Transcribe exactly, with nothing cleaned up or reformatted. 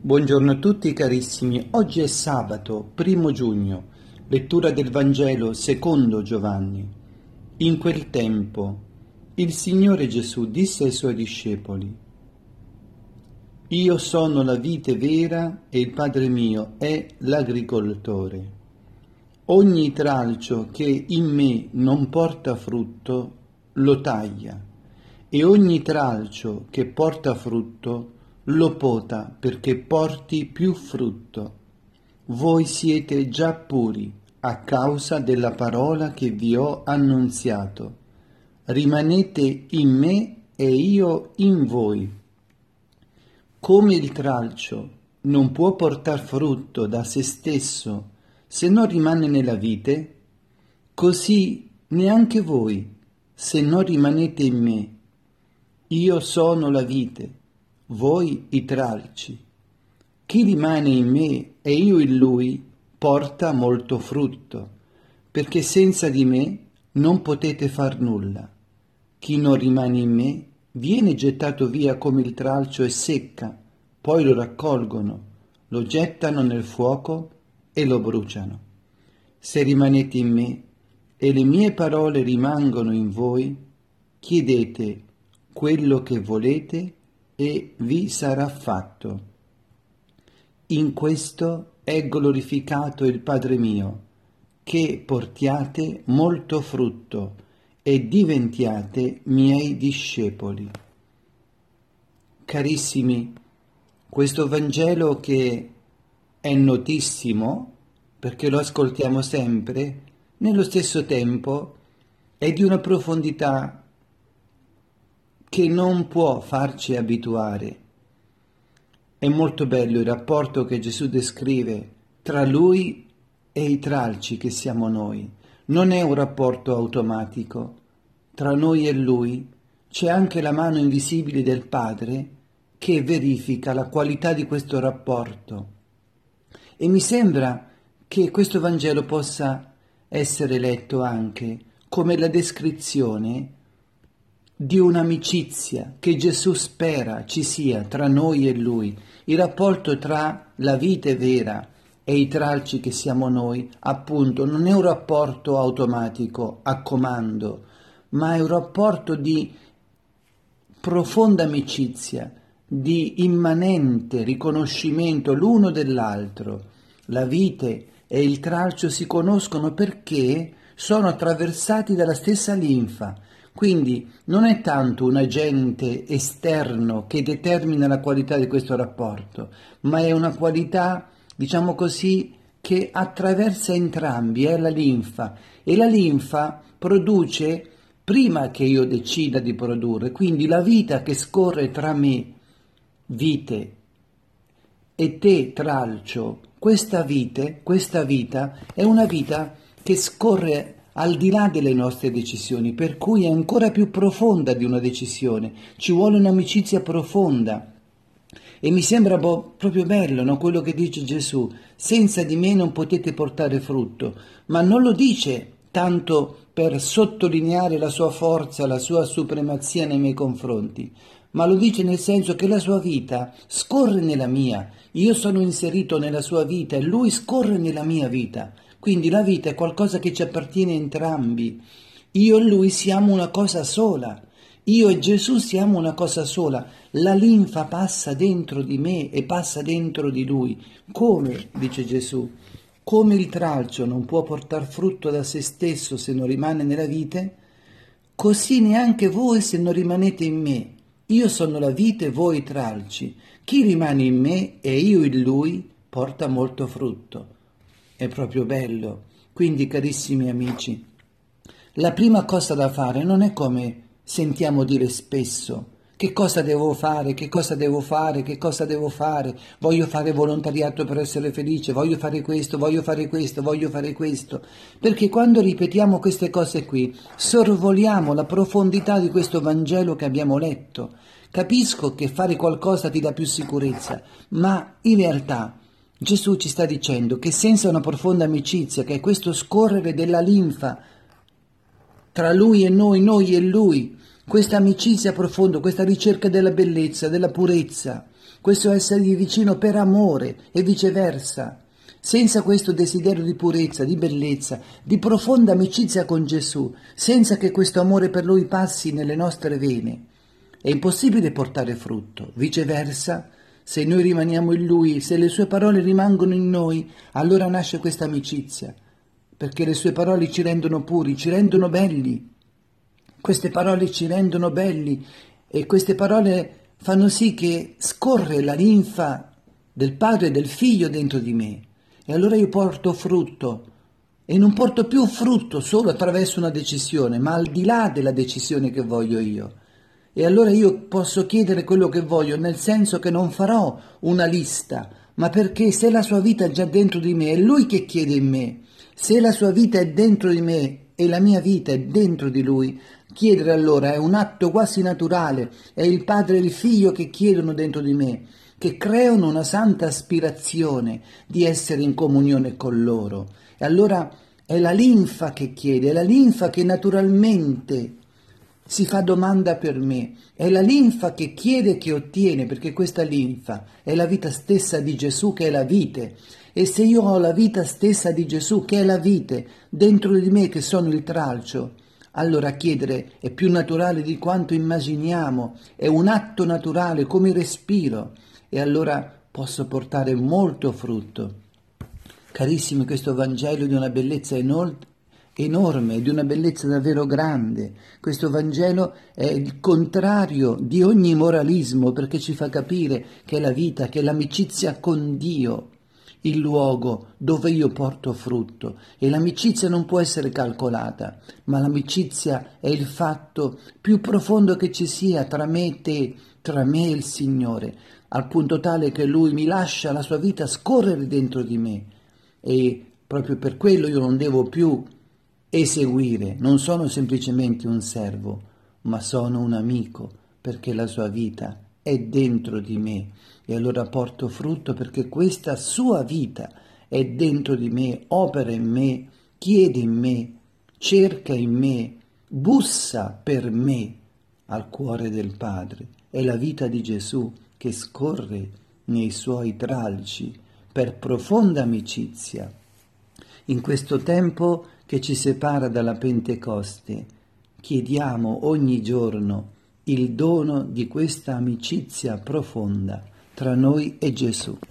Buongiorno a tutti carissimi, oggi è sabato, primo giugno, lettura del Vangelo secondo Giovanni. In quel tempo il Signore Gesù disse ai Suoi discepoli: Io sono la vite vera e il Padre mio è l'agricoltore. Ogni tralcio che in me non porta frutto lo taglia, e ogni tralcio che porta frutto lo pota perché porti più frutto. Voi siete già puri a causa della parola che vi ho annunziato. Rimanete in me e io in voi. Come il tralcio non può portar frutto da se stesso se non rimane nella vite, così neanche voi se non rimanete in me. Io sono la vite, voi i tralci. Chi rimane in me e io in lui porta molto frutto, perché senza di me non potete far nulla. Chi non rimane in me viene gettato via come il tralcio e secca, poi lo raccolgono, lo gettano nel fuoco e lo bruciano. Se rimanete in me e le mie parole rimangono in voi, chiedete quello che volete e vi sarà fatto. In questo è glorificato il Padre mio, che portiate molto frutto e diventiate miei discepoli. Carissimi, questo Vangelo che è notissimo, perché lo ascoltiamo sempre, nello stesso tempo è di una profondità che non può farci abituare. È molto bello il rapporto che Gesù descrive tra Lui e i tralci che siamo noi. Non è un rapporto automatico. Tra noi e Lui c'è anche la mano invisibile del Padre che verifica la qualità di questo rapporto. E mi sembra che questo Vangelo possa essere letto anche come la descrizione di un'amicizia che Gesù spera ci sia tra noi e Lui. Il rapporto tra la vite vera e i tralci che siamo noi, appunto, non è un rapporto automatico, a comando, ma è un rapporto di profonda amicizia, di immanente riconoscimento l'uno dell'altro. La vite e il tralcio si conoscono perché sono attraversati dalla stessa linfa. Quindi non è tanto un agente esterno che determina la qualità di questo rapporto, ma è una qualità, diciamo così, che attraversa entrambi, è la linfa. E la linfa produce prima che io decida di produrre, quindi la vita che scorre tra me, vite, e te, tralcio, questa vite, questa vita è una vita che scorre al di là delle nostre decisioni, per cui è ancora più profonda di una decisione, ci vuole un'amicizia profonda. E mi sembra bo- proprio bello, no? Quello che dice Gesù: senza di me non potete portare frutto, ma non lo dice tanto per sottolineare la sua forza, la sua supremazia nei miei confronti, ma lo dice nel senso che la sua vita scorre nella mia, io sono inserito nella sua vita e lui scorre nella mia vita. Quindi la vita è qualcosa che ci appartiene a entrambi. Io e lui siamo una cosa sola. Io e Gesù siamo una cosa sola. La linfa passa dentro di me e passa dentro di lui. Come, dice Gesù, come il tralcio non può portar frutto da se stesso se non rimane nella vite, così neanche voi se non rimanete in me. Io sono la vite, voi i tralci. Chi rimane in me e io in lui porta molto frutto. È proprio bello. Quindi, carissimi amici, la prima cosa da fare non è come sentiamo dire spesso: che cosa devo fare, che cosa devo fare, che cosa devo fare, voglio fare volontariato per essere felice, voglio fare questo, voglio fare questo, voglio fare questo. Perché quando ripetiamo queste cose qui, sorvoliamo la profondità di questo Vangelo che abbiamo letto. Capisco che fare qualcosa ti dà più sicurezza, ma in realtà Gesù ci sta dicendo che senza una profonda amicizia, che è questo scorrere della linfa tra lui e noi, noi e lui, questa amicizia profonda, questa ricerca della bellezza, della purezza, questo essergli vicino per amore e viceversa. Senza questo desiderio di purezza, di bellezza, di profonda amicizia con Gesù, senza che questo amore per Lui passi nelle nostre vene, è impossibile portare frutto. Viceversa, se noi rimaniamo in Lui, se le Sue parole rimangono in noi, allora nasce questa amicizia, perché le Sue parole ci rendono puri, ci rendono belli. Queste parole ci rendono belli e queste parole fanno sì che scorre la linfa del Padre e del Figlio dentro di me. E allora io porto frutto, e non porto più frutto solo attraverso una decisione, ma al di là della decisione che voglio io. E allora io posso chiedere quello che voglio, nel senso che non farò una lista, ma perché se la sua vita è già dentro di me, è Lui che chiede in me. Se la sua vita è dentro di me e la mia vita è dentro di Lui, chiedere allora è un atto quasi naturale, è il Padre e il Figlio che chiedono dentro di me, che creano una santa aspirazione di essere in comunione con loro. E allora è la linfa che chiede, è la linfa che naturalmente si fa domanda per me, è la linfa che chiede e che ottiene, perché questa linfa è la vita stessa di Gesù che è la vite. E se io ho la vita stessa di Gesù che è la vite dentro di me che sono il tralcio, allora chiedere è più naturale di quanto immaginiamo, è un atto naturale come il respiro. E allora posso portare molto frutto. Carissimi, questo Vangelo è di una bellezza enorme, di una bellezza davvero grande. Questo Vangelo è il contrario di ogni moralismo, perché ci fa capire che è la vita, che è l'amicizia con Dio, il luogo dove io porto frutto. E l'amicizia non può essere calcolata, ma l'amicizia è il fatto più profondo che ci sia tra me e te, tra me e il Signore, al punto tale che Lui mi lascia la sua vita scorrere dentro di me. E proprio per quello io non devo più eseguire, non sono semplicemente un servo, ma sono un amico, perché la sua vita è dentro di me. E allora porto frutto perché questa sua vita è dentro di me, opera in me, chiede in me, cerca in me, bussa per me al cuore del Padre. È la vita di Gesù che scorre nei suoi tralci per profonda amicizia. In questo tempo che ci separa dalla Pentecoste, chiediamo ogni giorno il dono di questa amicizia profonda tra noi e Gesù.